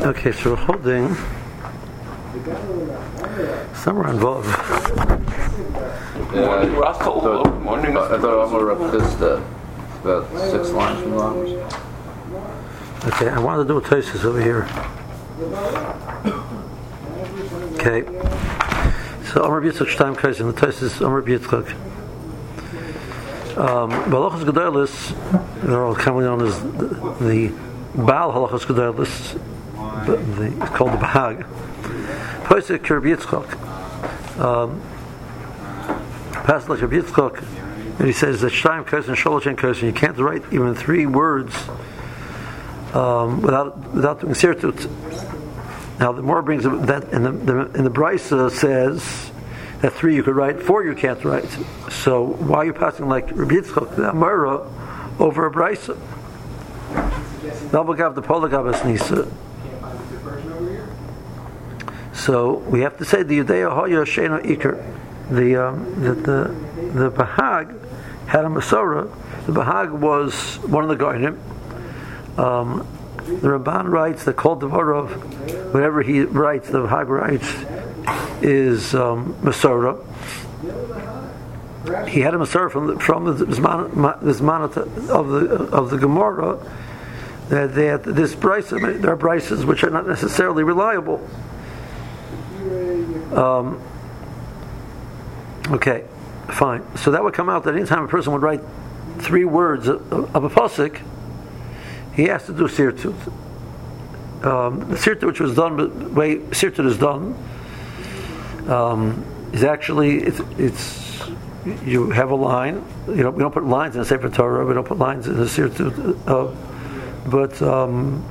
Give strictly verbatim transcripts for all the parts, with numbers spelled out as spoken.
Okay, so we're holding somewhere involved. Yeah, so, morning. I thought I'm going to represent this about six lines from long. Okay, I wanted to do a thesis over here. Okay, so Amar Yitzchak Shtaim Kaisim, the thesis Amar Yitzchak. Um, Halachos Gedolos, they're all commonly known as the, the Baal Halachos Gedolos. The, the, it's called the Bahag. Posek Kerb Yitzchak. Um, Passed like Kerb Yitzchak, and he says that Shtaim Kaisim, Sholosh Kaisim, you can't write even three words um, without without doing sirtut. Now the more brings that in the, the in the Brisa says that three you could write, four you can't write. So why are you passing like Rabbi Yitzchak the Amora over a Brisa? Nabagav the Polagav es Nisa. So we have to say the Yudea Hoya Shena Iker, the um, that the the Bahag had a Masorah. The Bahag was one of the Goyim. Um, the Ramban writes that Kol Devarov, whatever he writes, the Bahag writes is um, Masorah. He had a Masorah from the, from the Zman, the Zman of the of the Gemara that they had this Brisa. There are Brises which are not necessarily reliable. Um, okay, fine. So that would come out that anytime a person would write three words of, of a pasuk, he has to do sirtut. Um, the sirtut which was done, but the way sirtut is done, um, is actually it's, it's you have a line. You know, we don't put lines in a Sefer Torah. We don't put lines in a sirtut, uh, but um,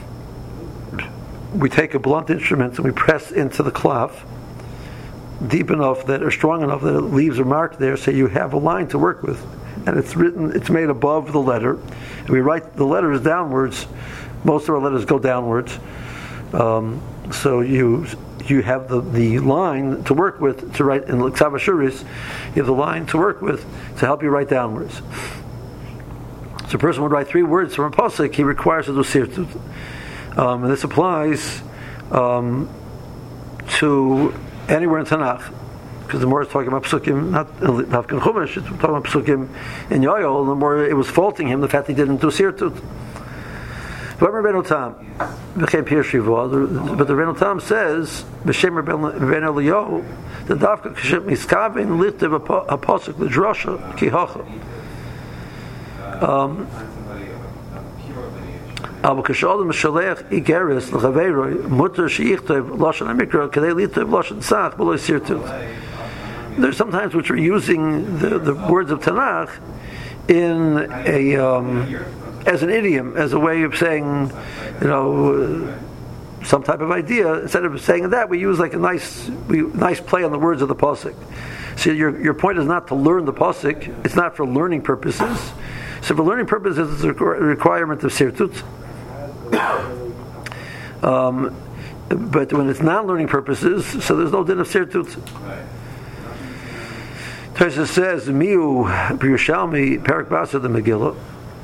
we take a blunt instrument and we press into the cloth deep enough that or strong enough that it leaves a mark there, so you have a line to work with, and it's written, it's made above the letter, and we write the letters downwards. Most of our letters go downwards, um, so you you have the, the line to work with to write in L'Ksav Ashuris. You have the line to work with to help you write downwards. So a person would write three words from a pasuk, he requires to do sirtut. Um, and this applies um, to anywhere in Tanakh, because the more it's talking about psukim, not Nafkan Chumash, it's talking about psukim in Yoel, the more it was faulting him the fact he didn't do sirtut. But the Rebbeinu Tam says, B'Shem Rebbeinu Eliyahu, the Dafka K'shem Miskavin Littev a pasuk l'Drosha Ki Hacha. Um Aber kashol mishalech igeres l'chaveiroi mutter sheichtov lashon hamikra kadei litov lashon sach below sirtut. There's sometimes which are using the, the words of Tanakh in a um, as an idiom, as a way of saying, you know, uh, some type of idea. Instead of saying that, we use like a nice we, nice play on the words of the pasuk. So your your point is not to learn the pasuk; it's not for learning purposes. So for learning purposes, it's a requirement of sirtut. Um, but when it's non-learning purposes, so there's no din of sirtut. Tosha says, "Miu Yerushalmi Perak Basa the Megillah."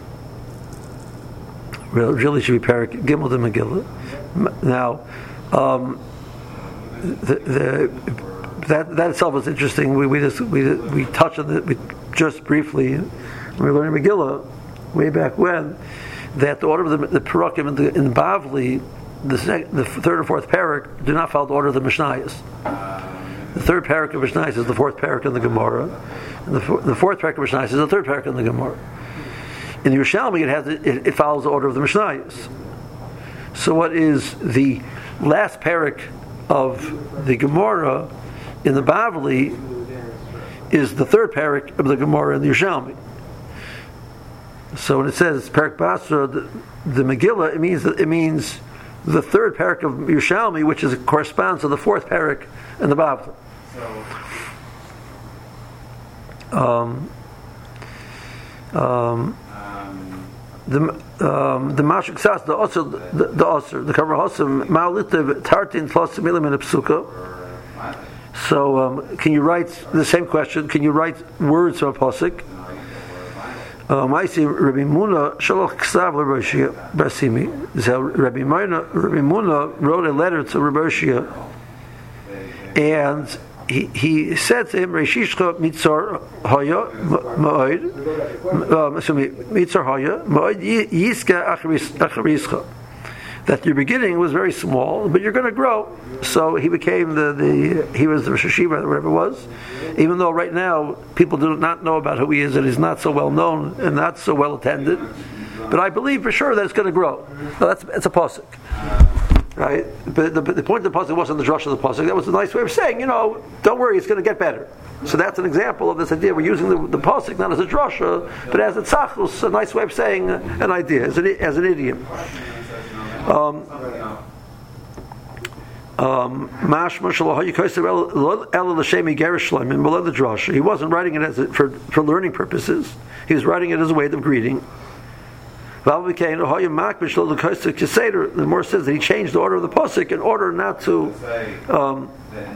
Really, should be Perak Gimel the Megillah. Now, um, the, the, that that itself is interesting. We we just we we touched on it we, just briefly when we learned Megillah way back when. That the order of the, the Perakim in the in Bavli, the, sec, the third and fourth parak do not follow the order of the Mishnayos. The third parak of Mishnayos is the fourth parak in the Gemara, and the, the fourth parak of Mishnayos is the third parak in the Gemara. In the Yerushalmi, it has it, it follows the order of the Mishnayos. So, what is the last parak of the Gemara in the Bavli is the third parak of the Gemara in the Yerushalmi. So when it says Perak Basra, the, the Megillah, it means it means the third parak of Yerushalmi, which is corresponds to the fourth parak in the Bavli. Um, um, the um, the Mashik Sas, the Osir, the the Osir, the Kavar Hosim, Ma'alitiv Tartin plus Milim in a Psuka. So um, can you write the same question? Can you write words from a pasuk? Ma'isi Rabbi Muna Shalach Ksav L'Roshia Basimi. So Rabbi Muna Rabbi Muna wrote a letter to Rabbi Shia, and he he said to him, Reshishcha Mitzar Haya Ma'od, Mitzar Haya Ma'od Yiska Acharischa. That your beginning was very small, but you're going to grow. So he became the, the he was the Rosh Hashiva, whatever it was. Even though right now people do not know about who he is, and he's not so well known and not so well attended. But I believe for sure that it's going to grow. Now that's it's a pasuk, right? But the, the point of the pasuk wasn't the drush of the pasuk. That was a nice way of saying, you know, don't worry, it's going to get better. So that's an example of this idea. We're using the, the pasuk not as a drasha, but as a tzachus, a nice way of saying an idea, as an, as an idiom. Um, um, he wasn't writing it as a, for, for learning purposes. He was writing it as a way of greeting. The more says that he changed the order of the pasuk in order not to um,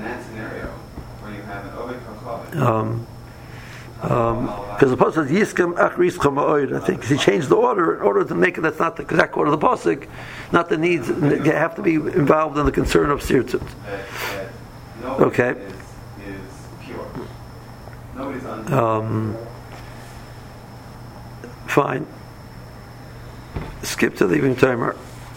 um, Um, because the pasuk says Yiskem Achrischa Ma'od. I think he changed the order in order to make it that's not the exact order of the pasuk, not the needs they have to be involved in the concern of sirtut. Okay. Um, fine. Skip to the evening timer.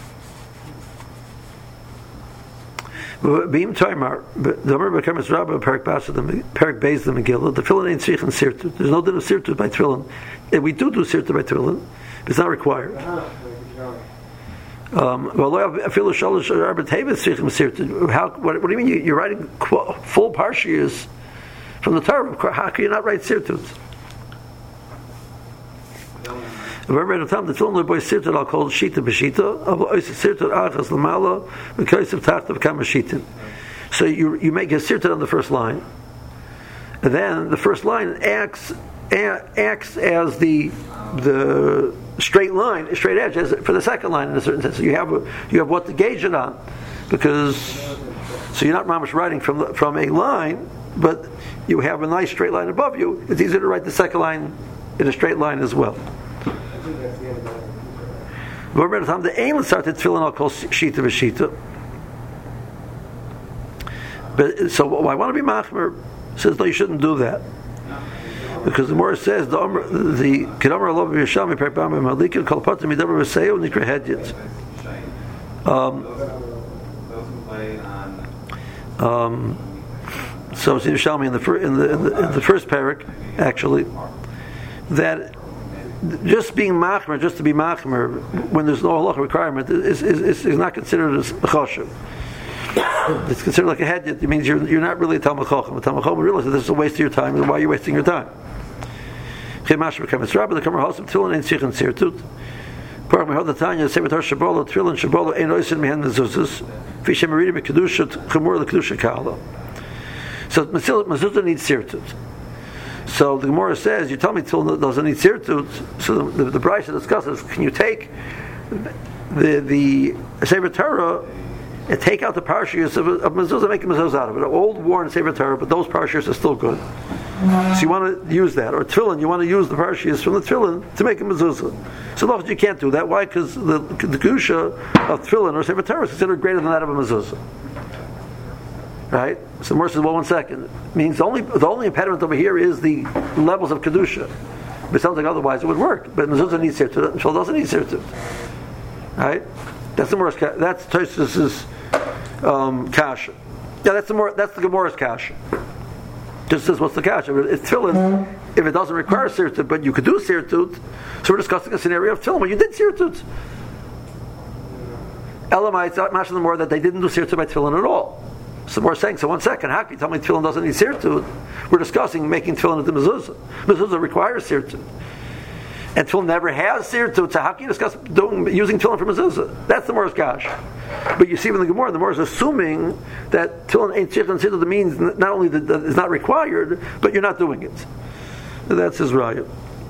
Beim Taimar, the Amar Bekamas Rabbah, Perik Basa, the Perik Beis, the Megillah, the Tefillin ain't Tzrich and Sirtut. There's no din of Sirtut by Tefillin. If we do do Sirtut by Tefillin, it's not required. Um, well, I feel a Shalosh Arba Tevis Tzrich and Sirtut. How? What, what do you mean? You're writing full parshiyas from the Torah. How can you not write Sirtut? Remember the time the Tefillin boy Sirtut I'll call Shita B'Shita. Sirtut Achas L'Mala because of Tachta V'Kama Shitin. So you you make a Sirtut on the first line, and then the first line acts acts as the the straight line, straight edge as for the second line in a certain sense. So you have a, you have what to gauge it on, because so you're not mamish writing from the, from a line, but you have a nice straight line above you. It's easier to write the second line in a straight line as well. The aim started tefillin I'll call shita v'shita. But so well, I want to be machmer says no, you shouldn't do that, because the Gemara says the the kedamar lov v'yishami perpam malikin kol patim midaber v'seyu nikra hedyet. Um. Um. So it's in Yerushalmi in the fir- in the in the, in the first parak actually that. Just being machmer, just to be machmer, when there's no halacha requirement, is, is, is, is not considered as a choshev. It's considered like a hedyet. It means you're you're not really a talmid chacham. A talmid chacham realizes this is a waste of your time, and why are you wasting your time? The Kamar Hosim Tefillin ain't sich and sirtut. Baruch Mehod Natanya Sevet Har Shabolo Tefillin Shabolo ein oisin mehen mezuzas. Fishem Meridim Kedusha Chemur LeKedusha Kala. So mezuzah needs sirtut. So the Gemara says, you tell me Tefillin doesn't need sirtut. So the, the, the Brisa discusses, can you take the the Sefer Torah and take out the parshiyos of, of mezuzah and make a mezuzah out of it? An old worn Sefer Torah, but those parshiyos are still good. So you want to use that. Or Tefillin, you want to use the parshiyos from the Tefillin to make a mezuzah. So no, you can't do that. Why? Because the, the Kedusha of Tefillin or Sefer Torah is considered greater than that of a mezuzah. Right? So the Gemara says, well, one second. It means the only the only impediment over here is the levels of kedusha. But it sounds like otherwise it would work. But mezuzah needs sirtut, Tefillin doesn't need sirtut. Right? That's the Gemara's. That's Tosfos's um, kasha. Yeah, that's the more. That's the Gemara's kasha. Just says what's the kasha? It's Tefillin. If it doesn't require sirtut, but you could do sirtut, so we're discussing a scenario of Tefillin where you did sirtut. Elamites, much the more that they didn't do sirtut by Tefillin at all. So we're saying, so one second, how can you tell me Tefillin doesn't need sirtut? We're discussing making Tefillin into mezuzah. Mezuzah requires sirtut. And Tefillin never has sirtut, so how can you discuss doing, using Tefillin for mezuzah? That's the Mor's Gash. But you see in the Gemara, the Mor is assuming that Tefillin ain't sirtut and sirtut means not only that it's not required, but you're not doing it. And that's his raya.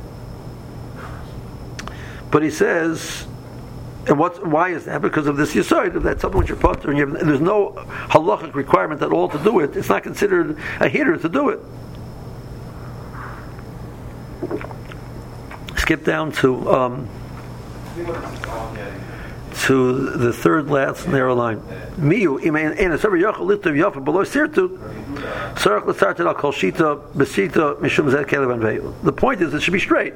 But he says, and what? Why is that? Because of this yesod, that something which you're potter, and, you have, and there's no halachic requirement at all to do it. It's not considered a hitter to do it. skip down to um, to the third last narrow line. Miu imein ena sever yachol litiv yafa below sirtut sarach l'tzartet al kol shita besita mishum zeh kelev anveyu. The point is it should be straight.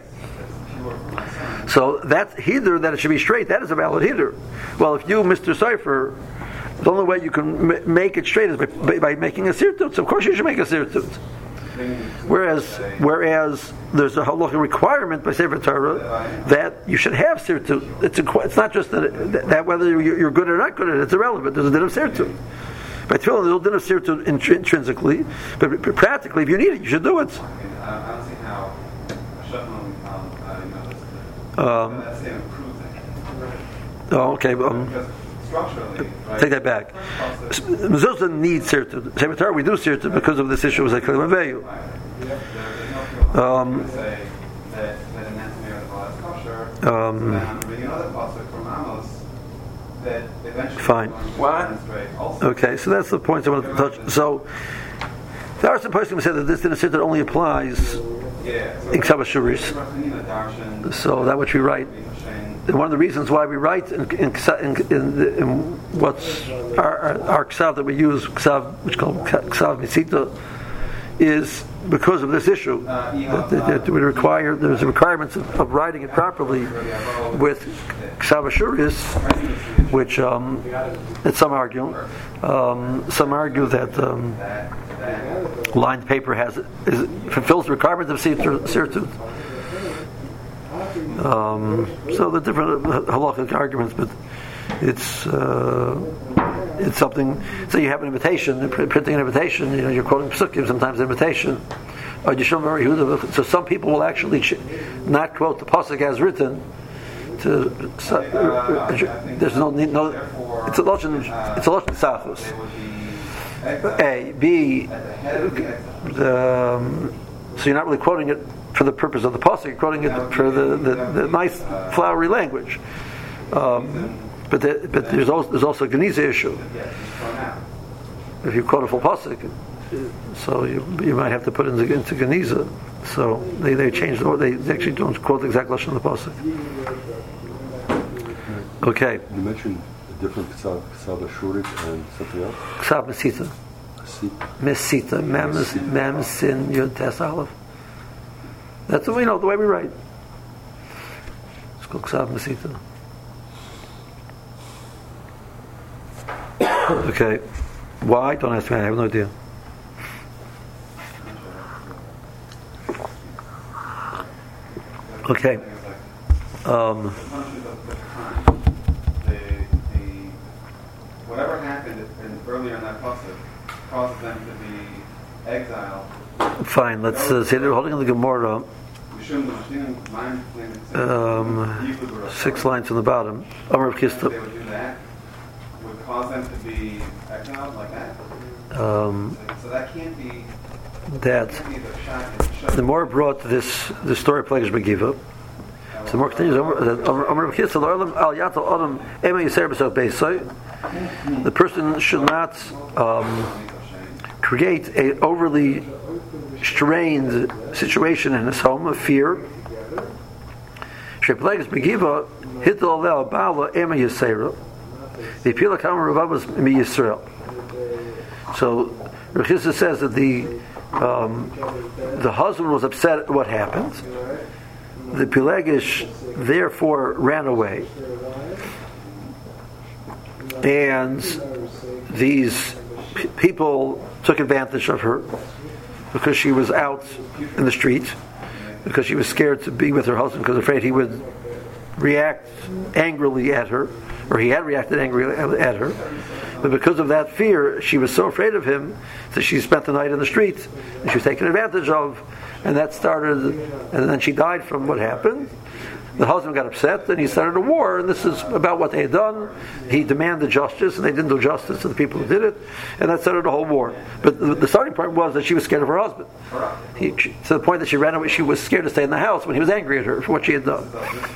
So that hither that it should be straight, that is a valid hither. Well, if you, Mister Cipher, the only way you can m- make it straight is by, by, by making a sirtut. So of course you should make a sirtut. Whereas, whereas there's a halacha requirement by Sefer Torah that you should have sirtut. It's a, it's not just that, that whether you're good or not good at it, it's irrelevant. There's a din of sirtut. By tefillin, there's no din of sirtut intrinsically, but practically, if you need it, you should do it. Um, oh, okay. Um, take that back. Mezuzah needs sirtut. Sefer Torah, we do sirtut because of this issue with the kelev anveyu. Um, um, fine. What? Okay, so that's the point I want to touch. So, there are some persons who say that this din of sirtut only applies in Ksav Shuris. So that which we write. And one of the reasons why we write in, in, in, in, in what's our, our, our Ksav that we use, Ksav, which is called Ksav Misita, is because of this issue. That, that, that we require, there's requirements of, of writing it properly with Ksav Shuris, which um, and some argue, um, some argue that um, lined paper has is, fulfills the requirements of sirtut. Um, so the different halachic arguments, but it's uh, it's something. So you have an invitation, printing an invitation. You know, you're quoting psukim, sometimes an invitation. Or Yishom Bar Yehuda. So some people will actually not quote the pasuk as written. To uh, there's no need, no. It's a lashon. It's a lashon safus. A B. The, um, so you're not really quoting it for the purpose of the pasuk. You're quoting it for the, the, the nice flowery language. Um, but the, but there's also there's also a Geniza issue. If you quote a full pasuk, so you you might have to put it into, into Geniza. So they they change the they, they actually don't quote the exact lashon of the pasuk. Okay. You mentioned a different Ksav Shurit and something else. Ksav Mesita. Mesita. Mem Mem Sin Yud Tes Aleph. That's the way, you know, the way we write. It's called Ksav Mesita. Okay. Why? Don't ask me. I have no idea. Okay. Um, Whatever happened in, earlier in that pasuk causes them to be exiled. Fine. Let's uh, say they're holding in the Gemara. Um, six lines from the bottom. Amar Kista. They would do that. Would cause them to be exiled like that. Um, so that can't be. That the more brought this the story of Plagues Begiva. So the more continues. Amar Kista. Al Yatal Adam Ema Yisrael B'Sov Beisai. The person should not um, create an overly strained situation in his home of fear. Shepleges begiva hitel alel bala ema yisera. The pila kamer Ravav was mi Yisrael. So Rechisa says that the um, the husband was upset at what happened. The Pelegish therefore ran away. And these p- people took advantage of her because she was out in the street, because she was scared to be with her husband, because afraid he would react angrily at her, or he had reacted angrily at her. But because of that fear, she was so afraid of him that she spent the night in the street, and she was taken advantage of, and that started, and then she died from what happened. The husband got upset, and he started a war, and this is about what they had done. He demanded justice, and they didn't do justice to the people who did it, and that started a whole war. But the, the starting point was that she was scared of her husband. He, she, to the point that she ran away, she was scared to stay in the house when he was angry at her for what she had done.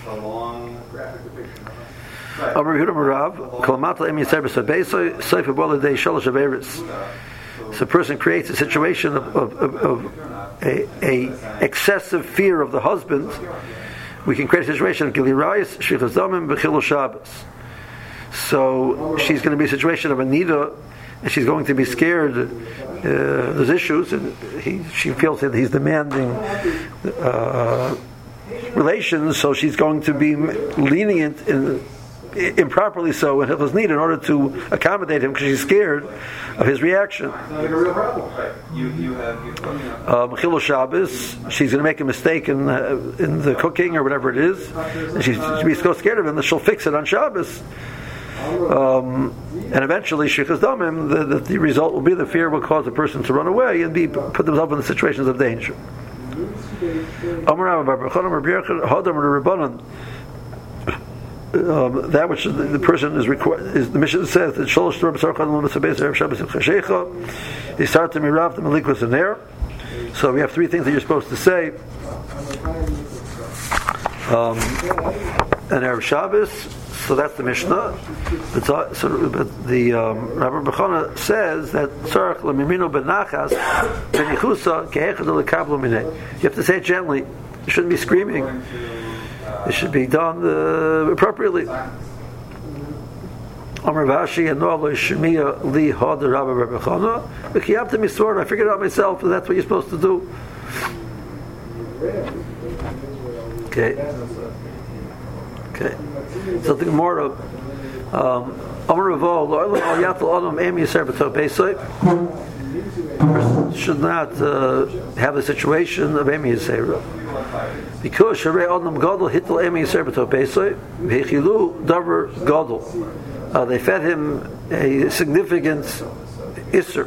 So a person creates a situation of, of, of, of a, a excessive fear of the husband. we can create a situation of Gilirayis, Shvichas Damim, Bechilul Shabbos. So she's going to be a situation of a nida, and she's going to be scared. Uh, there's issues, and he, she feels that he's demanding uh, relations, so she's going to be lenient in, improperly so in Hilchos Nida in order to accommodate him because she's scared of his reaction. Mechilul Shabbos, she's going to make a mistake in uh, in the cooking or whatever it is, and she's she'll be so scared of him that she'll fix it on Shabbos. Um, and eventually, Shvichas Damim, the, the, the result will be the fear will cause a person to run away and be put themselves in the situations of danger. Um, that which the, the person is required is the mission says that Sholosh Torah B'Sar Chadam L'Mitzvah Erev Shabbos Im Chashecha. They start to mirav the Malikus in there. So we have three things that you're supposed to say. Um, and Erev Shabbos. So that's the Mishnah. But so, so but the um, Rabbi Bechana says that Tzarech L'Mimino B'Nachas B'Nichusa Ke'echad L'Kablo Minei. You have to say it gently. You shouldn't be screaming. It should be done uh, appropriately. Amar Vashi and Noah Shemiya Li Had Rabbi Bechana. V'Kiyabta Misor. I figured it out myself. And that's what you're supposed to do. Okay. Okay. Something more of um Amar Ravo Lo Al Yatal Adam Em Yisar B'Tov Beisai. Should not uh, have a situation of Em Yisar. Because Sharei Adam Gadol Hitl Em Yisar B'Tov Beisai V'Chilu Davar Gadol. They fed him a significant Isser.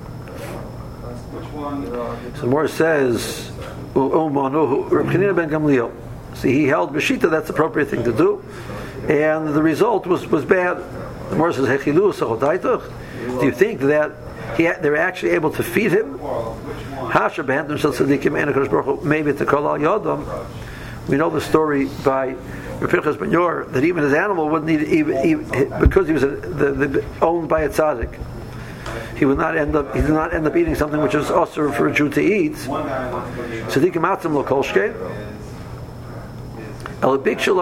So more says Umanu Reb Chanina ben Gamliel. See, he held B'Shita, that's the appropriate thing to do, and the result was, was bad. The Morah says, Hechilu Sachodaitach. Do you think that he had, they were actually able to feed him? Hasha b'Hem themselves Tzadikim and HaKadosh Baruch Hu maybe to Kol Al Yodam. We know the story by Reb Pinchas ben Yor that even his animal wouldn't need even, even because he was a, the, the, owned by a tzaddik. He would not end up. He did not end up eating something which is also for a Jew to eat. Tzadikim atzim lo kol shkein. They,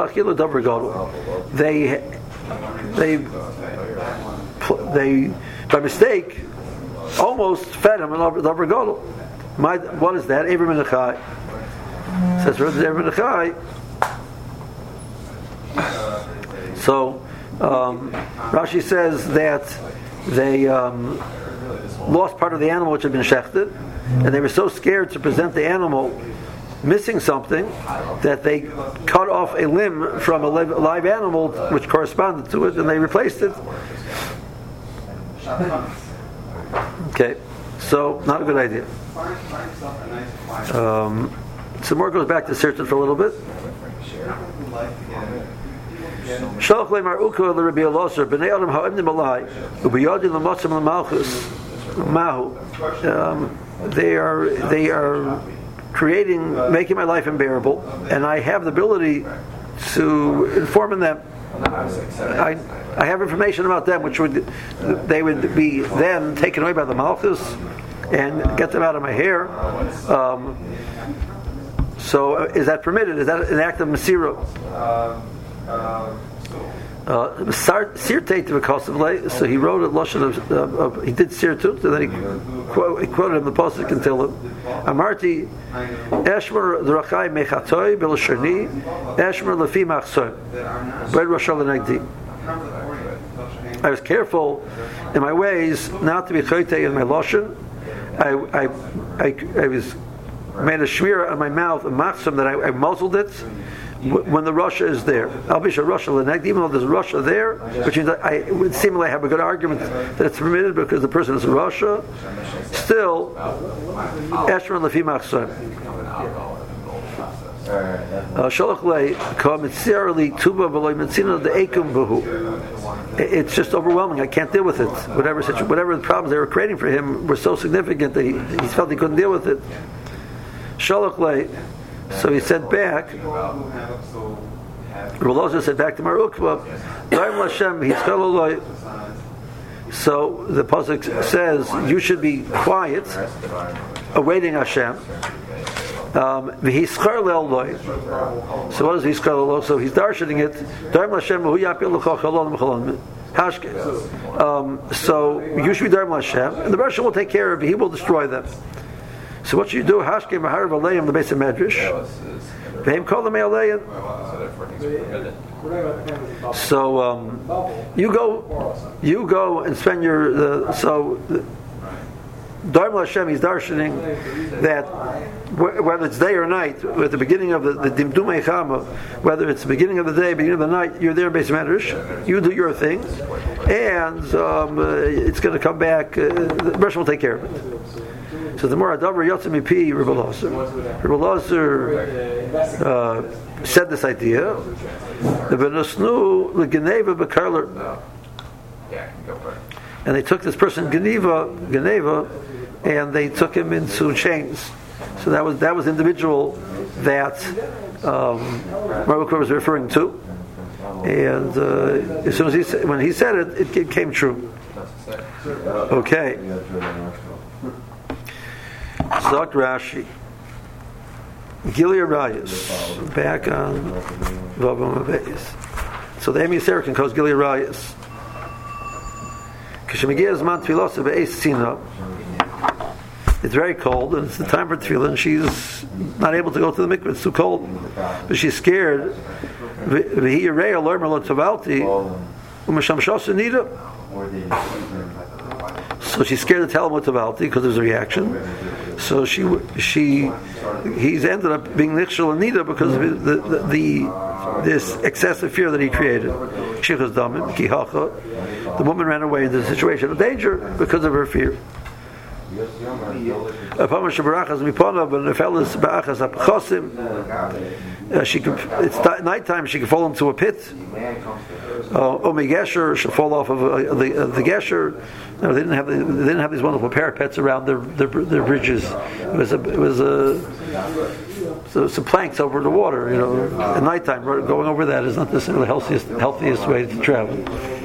they, they, by mistake, almost fed him an davar gadol. My, what is that? Ever Menachai says, "Ever Menachai." So um, Rashi says that they um, lost part of the animal which had been shechted, and they were so scared to present the animal missing something that they cut off a limb from a live, live animal which corresponded to it, and they replaced it. Okay, so not a good idea. Um, so more goes back to Sirton for a little bit. Shalach le'mar uka l'Rabbi Elazar b'nei adam ha'emnim alai u'b'yodin l'motzim l'malchus mahu. They are they are creating, making my life unbearable, and I have the ability to inform them. I, I have information about them, which would they would be then taken away by the malchus and get them out of my hair. Um, so, uh, is that permitted? Is that an act of masira? Uh, so he wrote a lashon of, of, of he did sirtut, and then he, quote, he quoted him the pasuk and tell him Amarti Eshmer Drachai Mechatoi Belashani Eshmer Lefi Machsoy Bred Roshal Negdi. I was careful in my ways not to be chaytei in my lashon. I I I, I was made a shmira on my mouth, a machsam that I, I muzzled it when the Russia is there. I'll be sure Russia, even though there's Russia there, which means I, it would seem like I have a good argument that it's permitted because the person is in Russia. Still, Eshmer Lefi Machsor. It's just overwhelming. I can't deal with it. Whatever whatever the problems they were creating for him were so significant that he, he felt he couldn't deal with it. Shalach lei. So he said back, Roloza said back to Marukva, so the pasuk says you should be quiet, awaiting Hashem. Um, V'hischar le'eloi. So what is v'hischar le'eloi? So he's darshaning it. Darm l'Hashem v'hu yapil l'chol chalon m'chalon. Hashke. Um, so you should be darm l'Hashem, and the Rosh will take care of it. He will destroy them. So what should you do? Hashke mahar v'aleim the base of medrash. V'hem kol l'me'aleim. So um, you go, you go and spend your the, so. The, Darm Hashem, he's darshaning that whether it's day or night, at the beginning of the, the Dimdumei Chama, whether it's the beginning of the day, beginning of the night, you're there in Beis Medrash, you do your thing, and um, uh, it's going to come back, uh, the Rosh will take care of it. So the more Adavar Yotzim Mipi, Rebbe Lazar. Rebbe Lazar uh, said this idea, the Benasnu, the Geneva Bekarler. And they took this person Geneva, Geneva, and they took him into chains. So that was that was the individual that um, Mark was referring to. And uh, as soon as he said, when he said it, it, it came true. Okay. Zok Rashi, Gilead Rayas, back on Vavam Abayis. So the Amy Sarah can cause Gilead Rayas. It's very cold, and it's the time for tefillah, and she's not able to go to the mikveh. It's too cold, but she's scared. So she's scared to tell him what Tavalti because there's a reaction. So she, she, he's ended up being nichshel and nida because of the, the, the this excessive fear that he created. Shichas damim kihacha. The woman ran away into a situation of danger because of her fear. Uh, she could, it's nighttime. She could fall into a pit. Omi gesher, she'll fall off of uh, the uh, the gesher. No, they didn't have the, they didn't have these wonderful parapets around their their, their bridges. It was a, it was a so some planks over the water. You know, at nighttime going over that is not necessarily the healthiest healthiest way to travel.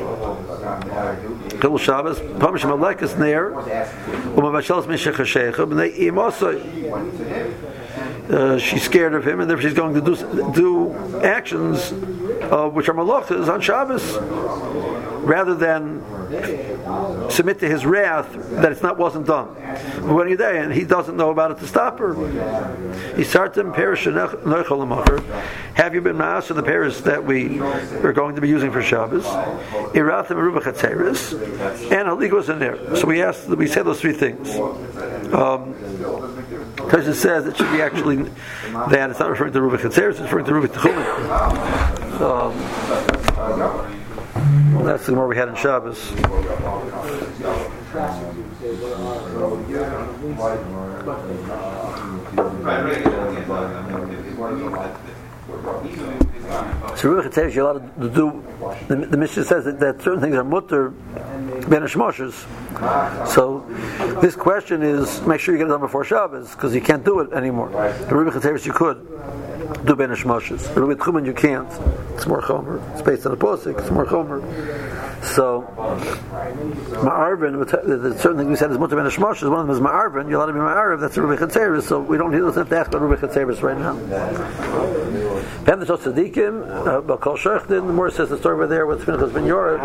Kol Shabbos, Pamish Malekes Ner, Umavashelas Mishach Hashecha, and they also. Uh, she's scared of him, and therefore she's going to do do actions uh, which are malachas on Shabbos, rather than submit to his wrath that it's not wasn't done. But when you're there and he doesn't know about it to stop her, he starts in Paris. Have you been master the Paris that we are going to be using for Shabbos? Irathim Aruba Chatzeris and Haligos in there. So we asked, we said those three things. Um, Because it says it should be actually that it's not referring to Rubik Chatzeris, it's referring to Rubik Techumen. Um, that's the more we had in Shabbos. So Rubik Chatzeris you're allowed to do. The, the Mishnah says that, that certain things are mutter ben hashmoshes. So this question is make sure you get it done before Shabbos because you can't do it anymore. The Rubik Chatzeris you could do ben hashmoshes. The Rubik Techumen you can't. It's more chomer. It's based on a posik. It's more chomer. So ma'arvin, the certain thing we said is mutter ben hashmoshes. One of them is ma'arvin. You're allowed to be ma'arv. That's a Rubik Chatzeris. So we don't need to ask about Rubik Chatzeris right now. Ben the tzadikim, but kol shechdin. The more says the story over there with Pinchas ben Yorah.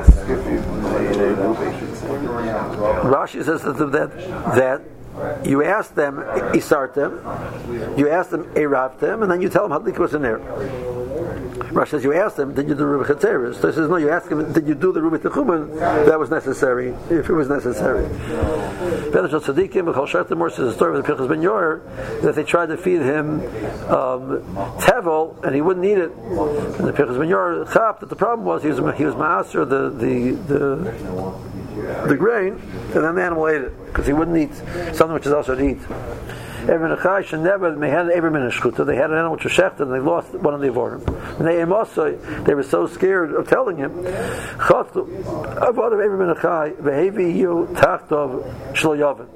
Rashi says that that, that you ask them isartem, you ask them eravtem, and then you tell them hadlik was in there. Rashi says you ask them, did you do Rubik Chatzeris? So he says no, you ask them, did you do the Rubik Techumen? That was necessary, if it was necessary. Ben Tzadikim, B'chol Shechtim, more says the story of the Pinchas ben Yorah that they tried to feed him um, tevel and he wouldn't eat it. And the Pinchas ben Yorah chap that the problem was he was he was ma'aser the the the the grain, and then the animal ate it because he wouldn't eat something which is also to eat. Every Nechai should never they had every minute shchuta. They had an animal which was shechted and they lost one of the avorim. And they also they were so scared of telling him. Chatu avoid of every Nechai behavi you tachtov shlo yavin.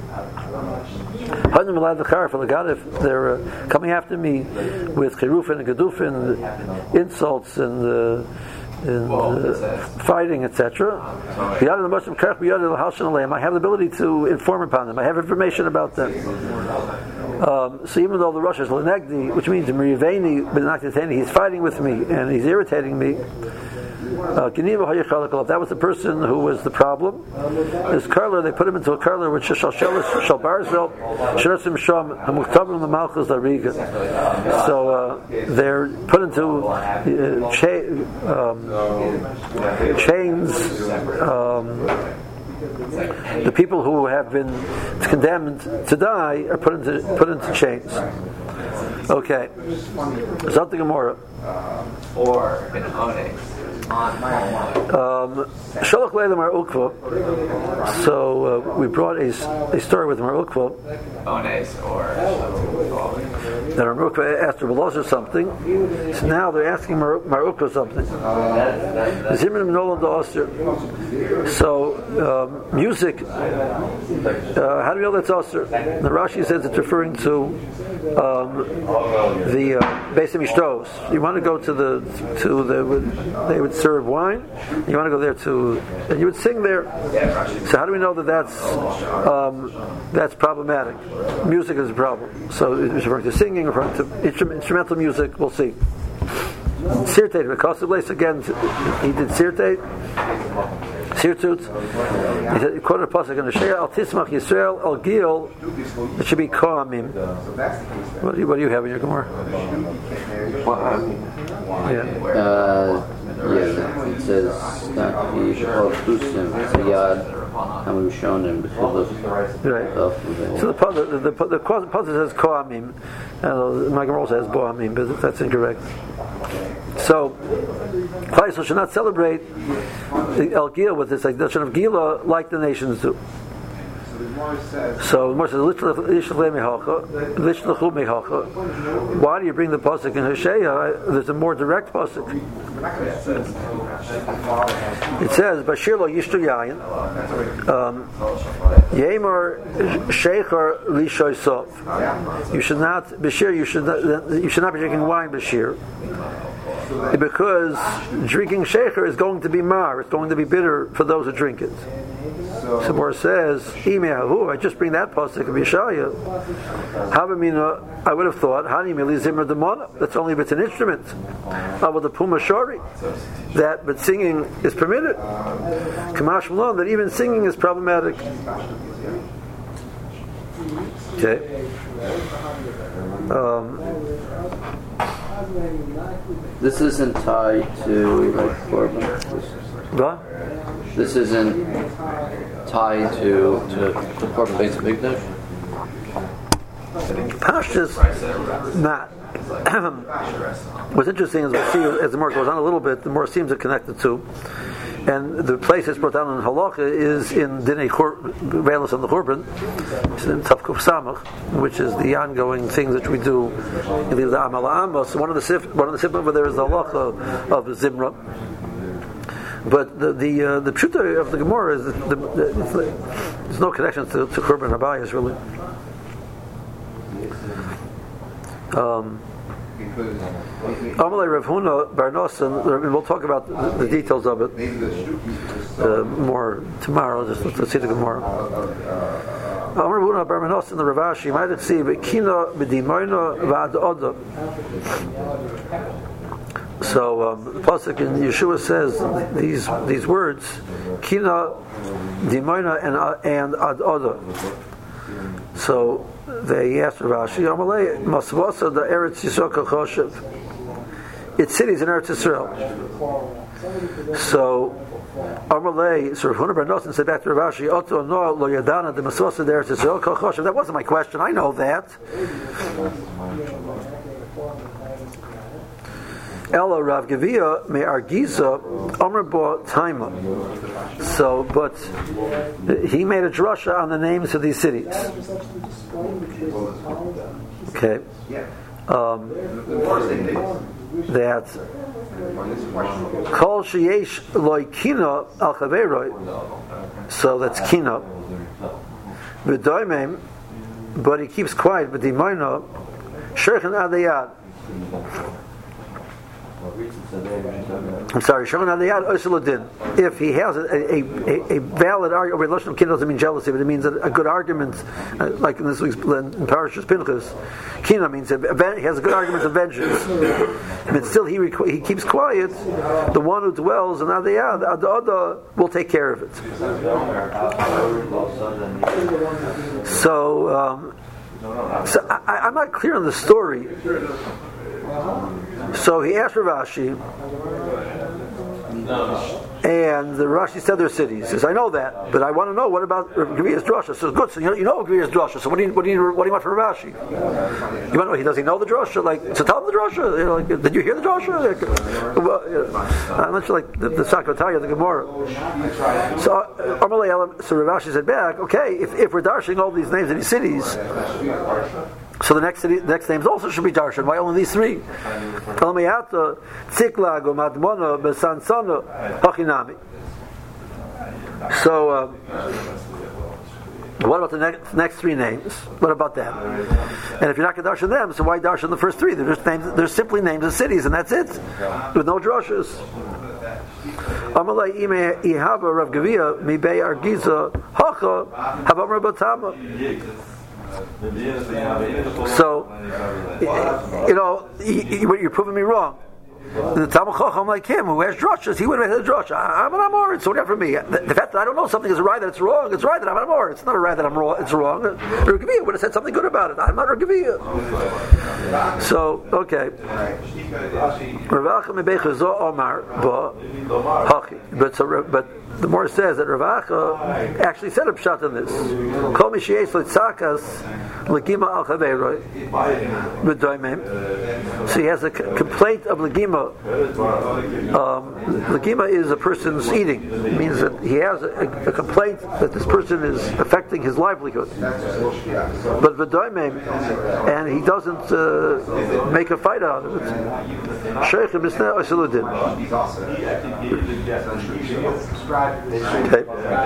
If they're uh, coming after me with chirufin and gedufin, insults and. Uh, in uh, fighting, et cetera. I have the ability to inform upon them. I have information about them. Um, so even though the Rosh is Lenegdi, which means Meriveni, but not he's fighting with me and he's irritating me. Uh, if that was the person who was the problem, his curler, they put him into a curler which is Shal Barzel, Shirasim Sham, Hamuktabim the Malchus Ariga. So uh, they're put into uh, cha- um, chains. Um, the people who have been condemned to die are put into put into chains. Okay, something more. Or an onyx. Um, Shalach Leila Mar Ukva. So uh, we brought a, a story with Mar Ukva. Onyx or That Mar Ukva asked Rabbi Elazar something. So now they're asking Mar, Mar Ukva something. Zimrim Nolan Osir. So um, music. Uh, how do we know that's Osir? The Rashi says it's referring to um, the uh, Beis Hamishtos. You want to go to the to the they would serve wine. You want to go there to, and you would sing there. So how do we know that that's um, that's problematic? Music is a problem. So it's referring to singing, referring to instrument, instrumental music. We'll see. Sirtate, because of place again, he did sirtate. Sirtut. He said, quoted a pasuk in the Shea, Al Tismach Yisrael Al Gil. It should be Kohamim. What do you, what do you have in your Gemara? Yeah. Uh, yeah, it says that he Tusim Tziyad Hamushonim B'Chilus. Right. So the the the, the, the pasuk says Kohamim, and my Gemara says Bohamim, but that's incorrect. So, Klaisel should not celebrate El Gil with this idea of Gila like the nations do. So, Moshe says, why do you bring the pasuk in Hosea? There's a more direct pasuk. It says, Bashir lo yishtu yayin, Yemar sheichar lishoy sof. You should not, Bashir, you should not, you should not be drinking wine, Bashir. Because drinking shecher is going to be mar, it's going to be bitter for those who drink it. So Mor says, I just bring that pasuk of Yeshaya. Havamina, I would have thought, Hani mili zimmer demona. That's only if it's an instrument. About the puma shari, that but singing is permitted. Kamash malon, that even singing is problematic. Okay. Um, This isn't tied to like Korban. what? This isn't tied to to Korban Beis Hamikdash. Pashtus, not. What's interesting is we see as the more goes on a little bit, the more seems are connected to. And the place that's brought down in Halacha is in Dinei Velas on the Churban. It's in Tavkuf Samach, which is the ongoing things that we do in the Amal Amos. So one of the sif, one of the sif over there is the Halacha of Zimra. But the the uh, the pshuta of the Gemara is that the, the, the, there's no connection to, to Churban Habayis really. Um, Amalei Rav Huna Bar Nosson, we'll talk about the, the details of it uh, more tomorrow. Just let's, let's see the Gemara. Amalei Rav Huna Bar Nosson, the Ravashi, you might see Kina b'dimoina v'ad oda. So um, the pasuk in Yeshua says these these words, Kina, dimoina, and and ad oda. So they asked Rashi, Amalei Masvasa the Eretz Yisrael Kachoshev. It's cities in Eretz Yisrael. So Amalei, so Rav Huna Bar Nosson said back to Rashi, Oto no lo yadana the Masvasa the Eretz Yisrael Kachoshev. That wasn't my question. I know that. Ella Rav Gevia me Argiza Omer Bo Taima. So, but he made a drasha on the names of these cities. Okay, um, that Kol Sheyesh Loi Kina Al Chaveroi. So that's Kina. V'doimim, but he keeps quiet. But Dimayna Shirchan Adayad. I'm sorry, if he has a, a, a, a valid argument, relation of kin doesn't mean jealousy, but it means a, a good argument, uh, like in this week's in Parashas Pinchas. Kina means a, he has a good argument of vengeance, but still he he keeps quiet. The one who dwells in Adiyah, the, the other will take care of it. So, um, so I, I'm not clear on the story. So he asked Rav Ashi, and the Rashi said they're cities. He says, I know that, but I want to know what about Gvias Drosha. So good, so you know, you know Gvias Drosha. So what do you what do you what do you want from Rav Ashi? You want to know? He does he know the Drosha? Like, so tell him the Drosha. You know, like, did you hear the Drosha? Like, well, you know, I'm not sure, like the, the Sakotaya, the Gemara. So uh, so Rav Ashi said back, okay, if if we're darshing all these names of these cities, so the next city, the next names also should be darshan. Why only these three? So, uh, what about the next, next three names? What about them? And if you're not going to darshan them, so why darshan the first three? They're just names. They're simply names of cities, and that's it, with no drushes. Amalei ime ihava Rav Gavia mi bei Argiza hacha havam Rabbatama. So, you know, you're proving me wrong. The Talmud Chacham like him, who has drushes, he would have had a drush. I'm an Amor, so what for me? The, the fact that I don't know something is right that it's wrong, it's right that I'm an Amor. It's not a right that I'm wrong, it's wrong. Rav Gavia would have said something good about it. I'm not Rav Gavia. So, okay. But so, but the more says that Rav Acha actually said a pshat in this. Kol mi sheyesh litzakas legima al chaveroi b'doimim. So he has a c- complaint of legima. Um, legima is a person's eating. It means that he has a, a complaint that this person is affecting his livelihood. But v'doimim, and he doesn't uh, make a fight out of it. Sheikh b'snei osiludin. Okay.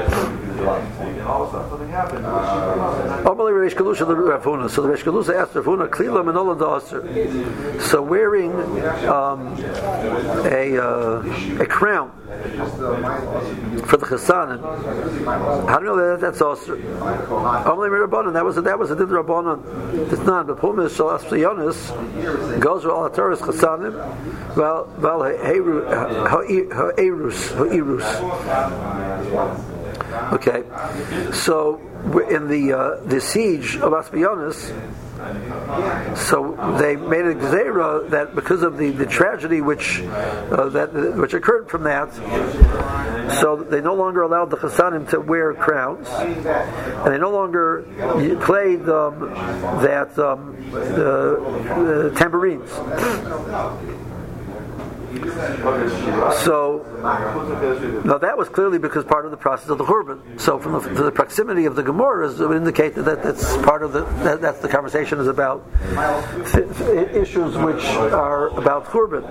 So the Reish Galusa asked Rav Huna, Klila Menola Da'aser. So wearing um, a uh, a crown for the Chesanim, how do you know that that's Aser? Amalei Rabbanan, that was a, that was a Did Rabbanan. It's not. But Pumish Shal Aspliyonis goes with all the Torah's Chesanim. Well, well, Ha'erus, Ha'erus. Okay, so in the uh, the siege of Aspionis, so they made a gzeira that because of the, the tragedy which uh, that which occurred from that, so they no longer allowed the Chesanim to wear crowns, and they no longer played um, that um, uh, uh, tambourines. So now that was clearly because part of the process of the Churban. So from the, the proximity of the Gemara would indicate that, that that's part of the that, that's the conversation is about th- issues which are about Churban.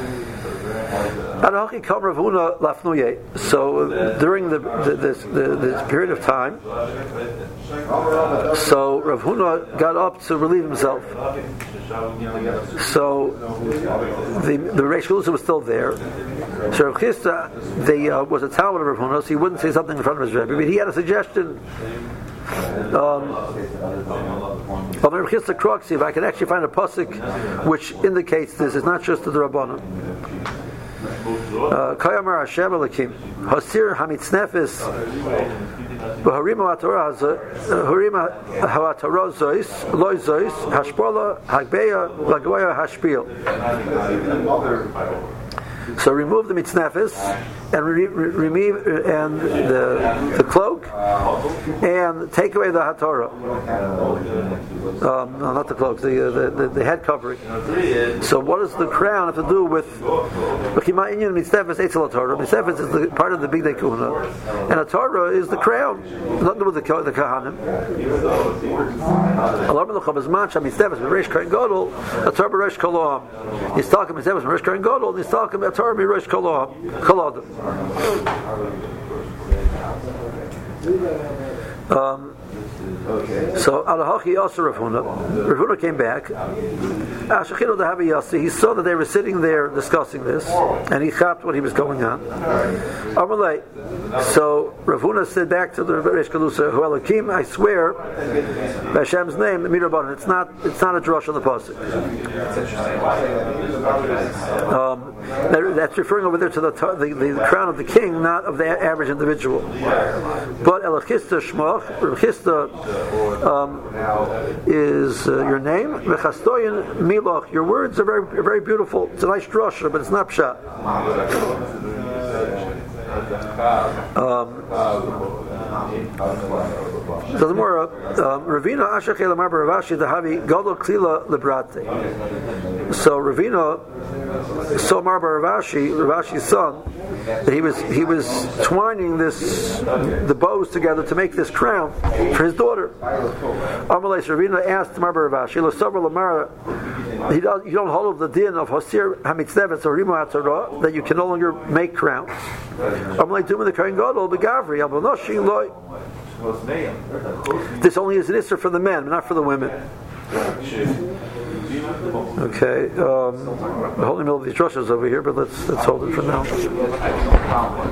So during the, the, this, the this period of time, so Rav Huna got up to relieve himself. So the the Reish Galusa was still there. So Rav Chisda, they uh, was a Talmud of Rav Huna, so he wouldn't say something in front of his Rebbe, but he had a suggestion. Um, Rav Chisda Kroksi, if I can actually find a pasuk which indicates this, it's not just the Rabbanan. Kayamar Hashem Elokim Hasir Hamitznefis V'harima Harima Hatorah Zois Loi Zois Hashpola Hagbeya Lagoya Hashpil. So remove the mitznefis and re- re- remove and the the cloak and take away the hatorah. Um, no, not the cloak, the, the the the head covering. So what does the crown have to do with mitznefis? Mitznefis is the part of the big day kahuna, and hatorah is the crown. Nothing to do with the the kahanim. He's talking mitznefis Rish Kain Gadol. He's talking about Torah Mirosh Kol Adam. Um, so Alahachi also Rav Huna. Rav Huna came back. He saw that they were sitting there discussing this, and he chopped what he was going on. So Rav Huna said back to the Reish Galusa, "Hu Elokim, I swear by Hashem's name, the Midrabanan. It's not. It's not a drush on the pasuk. Um, that, that's referring over there to the, the the crown of the king, not of the average individual. But Elachista Shmach, Elachista um, is uh, your name. Mechastoyin Milach. Your words are very very beautiful. It's a nice drasha, but it's not pshat." Um, so the more Ravina Ashach Elamar Baravashi Dahavi Gadol Klila Librate. So Ravina saw Mar Baravashi, Ravashi's son, that he was he was twining this the bows together to make this crown for his daughter. Amalei Ravina asked Mar Baravashi, L'Savra Lamara, he don't you don't hold of the din of Hosir Hamitznevet or Rimo Atzara that you can no longer make crowns. Amalei Duma the Kohen Gadol Begavri Abanoshi Loi. This only is an issur for the men, not for the women. Okay, um, the holy middle of these drushes over here, but let's let's hold it for now.